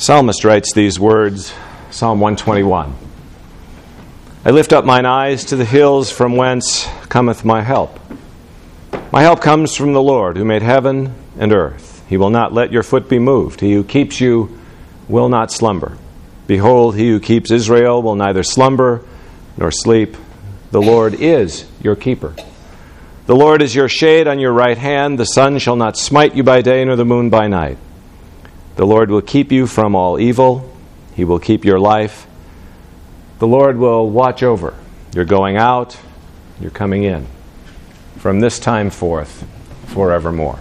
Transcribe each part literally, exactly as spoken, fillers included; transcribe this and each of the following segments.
Psalmist writes these words, Psalm one twenty-one. I lift up mine eyes to the hills, from whence cometh my help. My help comes from the Lord, who made heaven and earth. He will not let your foot be moved. He who keeps you will not slumber. Behold, he who keeps Israel will neither slumber nor sleep. The Lord is your keeper. The Lord is your shade on your right hand. The sun shall not smite you by day, nor the moon by night. The Lord will keep you from all evil. He will keep your life. The Lord will watch over your going out, your coming in, from this time forth, forevermore.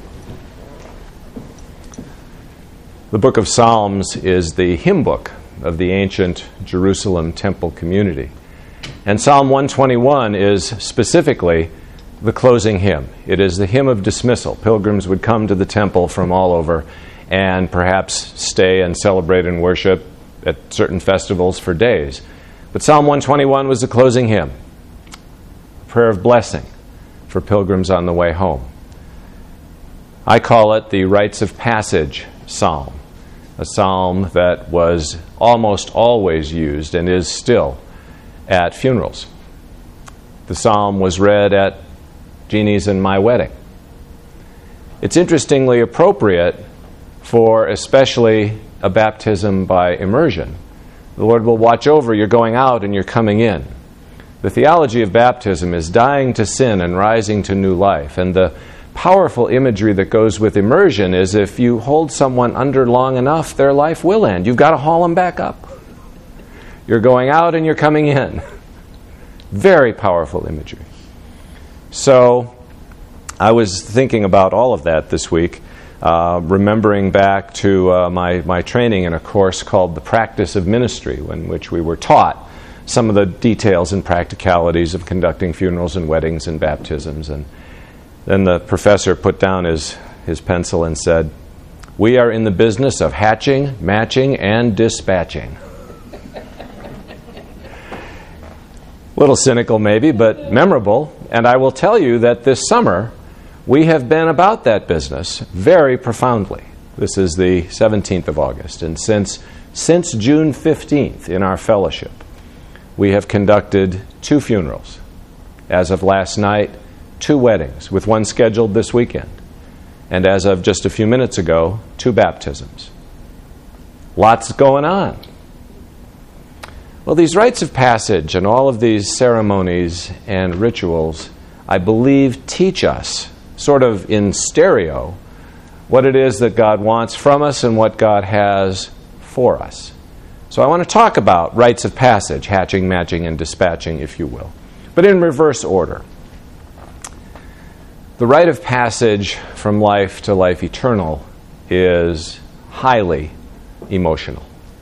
The book of Psalms is the hymn book of the ancient Jerusalem temple community. And Psalm one twenty-one is specifically the closing hymn. It is the hymn of dismissal. Pilgrims would come to the temple from all over and perhaps stay and celebrate and worship at certain festivals for days. But Psalm one twenty-one was the closing hymn, a prayer of blessing for pilgrims on the way home. I call it the Rites of Passage Psalm, a psalm that was almost always used and is still at funerals. The psalm was read at Jeannie's and my wedding. It's interestingly appropriate for especially a baptism by immersion. The Lord will watch over your going out and your coming in. The theology of baptism is dying to sin and rising to new life. And the powerful imagery that goes with immersion is if you hold someone under long enough, their life will end. You've got to haul them back up. You're going out and you're coming in. Very powerful imagery. So I was thinking about all of that this week, uh, remembering back to uh, my, my training in a course called The Practice of Ministry, in which we were taught some of the details and practicalities of conducting funerals and weddings and baptisms. And then the professor put down his, his pencil and said, "We are in the business of hatching, matching, and dispatching." A little cynical maybe, but memorable. And I will tell you that this summer we have been about that business very profoundly. This is the seventeenth of August. And since, since June fifteenth in our fellowship, we have conducted two funerals. As of last night, two weddings, with one scheduled this weekend. And as of just a few minutes ago, two baptisms. Lots going on. Well, these rites of passage and all of these ceremonies and rituals, I believe, teach us, sort of in stereo, what it is that God wants from us and what God has for us. So I want to talk about rites of passage, hatching, matching, and dispatching, if you will, but in reverse order. The rite of passage from life to life eternal is highly emotional.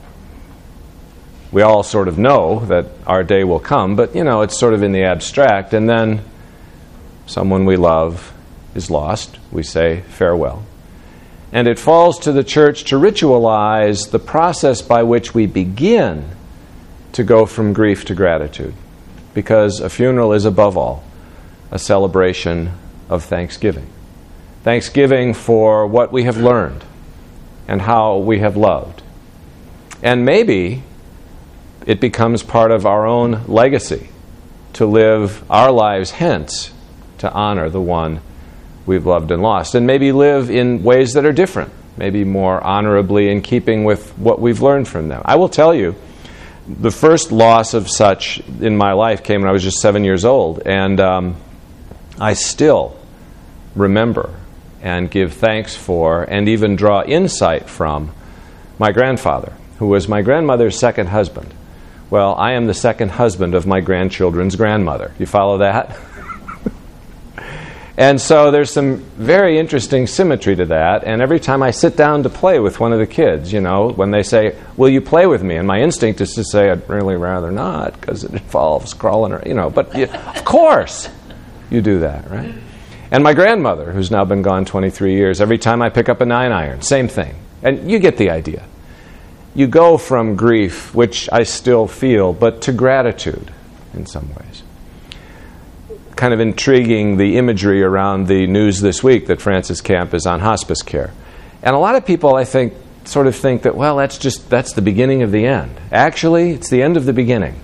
We all sort of know that our day will come, but, you know, it's sort of in the abstract. And then someone we love is lost. We say farewell. And it falls to the church to ritualize the process by which we begin to go from grief to gratitude. Because a funeral is, above all, a celebration of thanksgiving. Thanksgiving for what we have learned and how we have loved. And maybe it becomes part of our own legacy to live our lives hence to honor the one we've loved and lost. And maybe live in ways that are different, maybe more honorably in keeping with what we've learned from them. I will tell you, the first loss of such in my life came when I was just seven years old. And um, I still remember and give thanks for and even draw insight from my grandfather, who was my grandmother's second husband. Well, I am the second husband of my grandchildren's grandmother. You follow that? And so there's some very interesting symmetry to that. And every time I sit down to play with one of the kids, you know, when they say, "Will you play with me?" And my instinct is to say, "I'd really rather not," because it involves crawling, or, you know. But you, of course you do that, right? And my grandmother, who's now been gone twenty-three years, every time I pick up a nine iron, same thing. And you get the idea. You go from grief, which I still feel, but to gratitude in some ways. Kind of intriguing, the imagery around the news this week that Francis Camp is on hospice care. And a lot of people, I think, sort of think that, well, that's just that's the beginning of the end. Actually, it's the end of the beginning.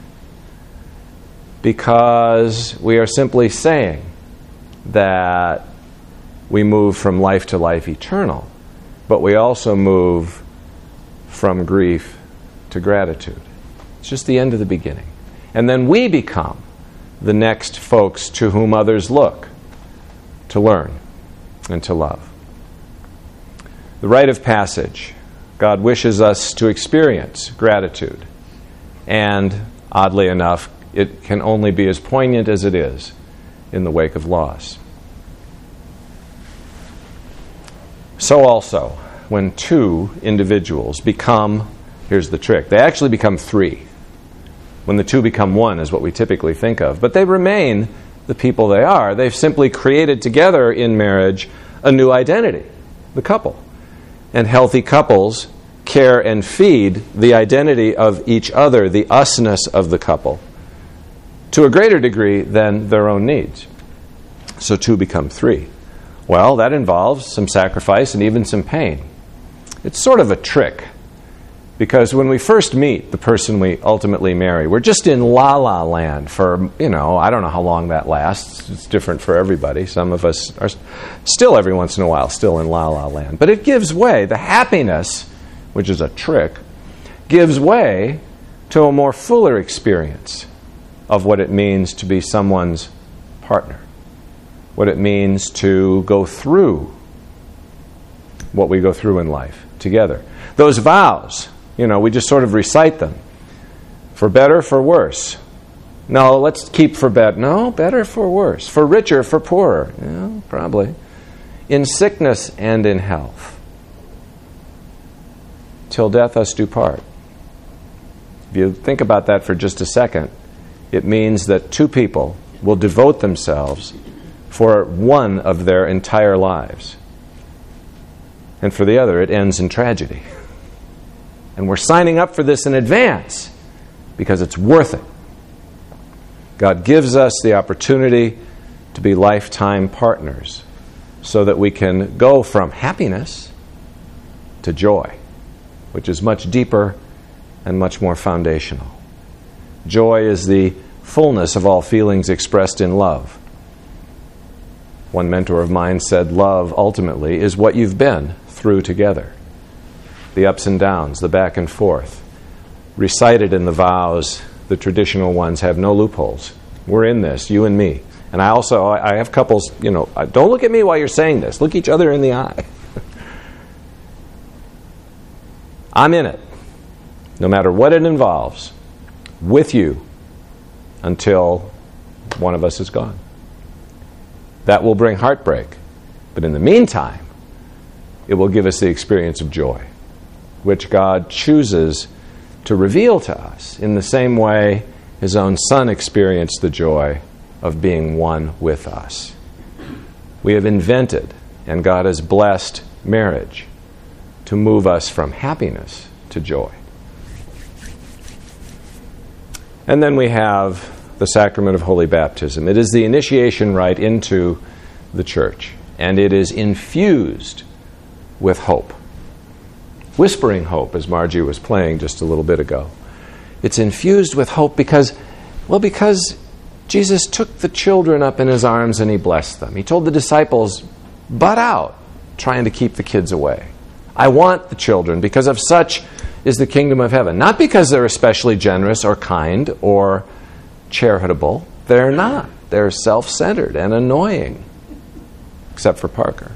Because we are simply saying that we move from life to life eternal, but we also move from grief to gratitude. It's just the end of the beginning. And then we become the next folks to whom others look to learn and to love. The rite of passage. God wishes us to experience gratitude. And, oddly enough, it can only be as poignant as it is in the wake of loss. So also, when two individuals become, here's the trick, they actually become three. When the two become one is what we typically think of. But they remain the people they are. They've simply created together in marriage a new identity, the couple. And healthy couples care and feed the identity of each other, the usness of the couple, to a greater degree than their own needs. So two become three. Well, that involves some sacrifice and even some pain. It's sort of a trick, because when we first meet the person we ultimately marry, we're just in la-la land for, you know, I don't know how long that lasts. It's different for everybody. Some of us are still every once in a while still in la-la land. But it gives way. The happiness, which is a trick, gives way to a more fuller experience of what it means to be someone's partner, what it means to go through what we go through in life together. Those vows, you know, we just sort of recite them. For better, for worse. No, let's keep for better. No, better, for worse. For richer, for poorer. Yeah, probably. In sickness and in health. Till death us do part. If you think about that for just a second, it means that two people will devote themselves for one of their entire lives. And for the other, it ends in tragedy. And we're signing up for this in advance because it's worth it. God gives us the opportunity to be lifetime partners so that we can go from happiness to joy, which is much deeper and much more foundational. Joy is the fullness of all feelings expressed in love. One mentor of mine said, love ultimately is what you've been through together. The ups and downs, the back and forth. Recited in the vows, the traditional ones have no loopholes. We're in this, you and me. And I also, I have couples, you know, don't look at me while you're saying this. Look each other in the eye. I'm in it, no matter what it involves, with you until one of us is gone. That will bring heartbreak. But in the meantime, it will give us the experience of joy, which God chooses to reveal to us in the same way His own Son experienced the joy of being one with us. We have invented, and God has blessed, marriage to move us from happiness to joy. And then we have the sacrament of holy baptism. It is the initiation rite into the church, and it is infused with hope. Whispering hope, as Margie was playing just a little bit ago. It's infused with hope because, well, because Jesus took the children up in His arms and He blessed them. He told the disciples, butt out, trying to keep the kids away. I want the children because of such is the kingdom of heaven. Not because they're especially generous or kind or charitable. They're not. They're self-centered and annoying, except for Parker.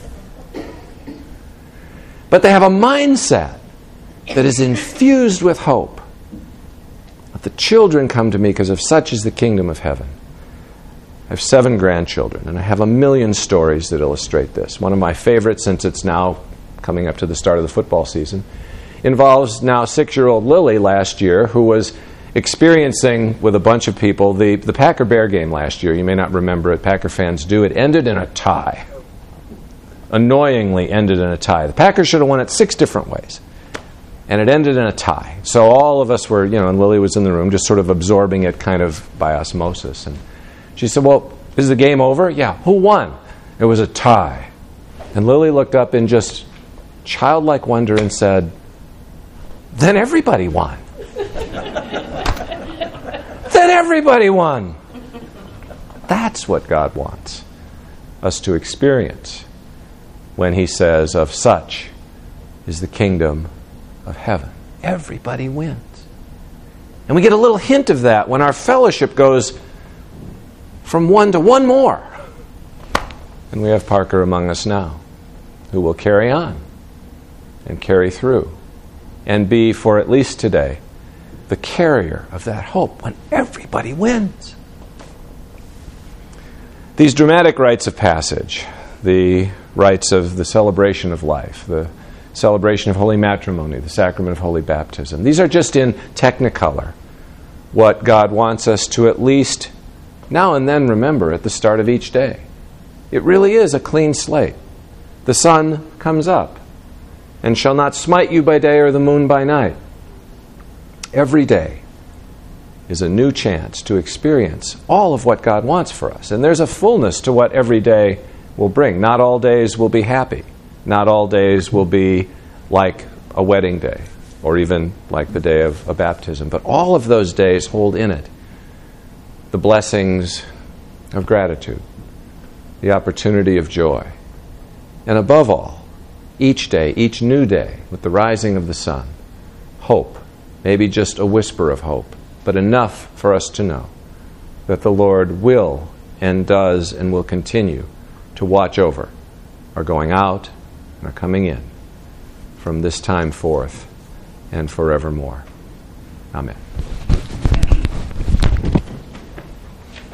But they have a mindset that is infused with hope. Let the children come to me because of such is the kingdom of heaven. I have seven grandchildren, and I have a million stories that illustrate this. One of my favorites, since it's now coming up to the start of the football season, involves now six-year-old Lily last year, who was experiencing with a bunch of people the, the Packer-Bear game last year. You may not remember it. Packer fans do. It ended in a tie. Annoyingly ended in a tie. The Packers should have won it six different ways. And it ended in a tie. So all of us were, you know, and Lily was in the room just sort of absorbing it kind of by osmosis. And she said, well, is the game over? Yeah. Who won? It was a tie. And Lily looked up in just childlike wonder and said, then everybody won. Then everybody won. That's what God wants us to experience when he says, of such is the kingdom of heaven. Everybody wins. And we get a little hint of that when our fellowship goes from one to one more. And we have Parker among us now, who will carry on and carry through and be, for at least today, the carrier of that hope when everybody wins. These dramatic rites of passage, the rites of the celebration of life, the celebration of holy matrimony, the sacrament of holy baptism, these are just in technicolor what God wants us to at least now and then remember at the start of each day. It really is a clean slate. The sun comes up and shall not smite you by day or the moon by night. Every day is a new chance to experience all of what God wants for us. And there's a fullness to what every day will bring. Not all days will be happy. Not all days will be like a wedding day or even like the day of a baptism. But all of those days hold in it the blessings of gratitude, the opportunity of joy, and above all, each day, each new day, with the rising of the sun, hope, maybe just a whisper of hope, but enough for us to know that the Lord will and does and will continue to watch over our going out and our coming in from this time forth and forevermore. Amen.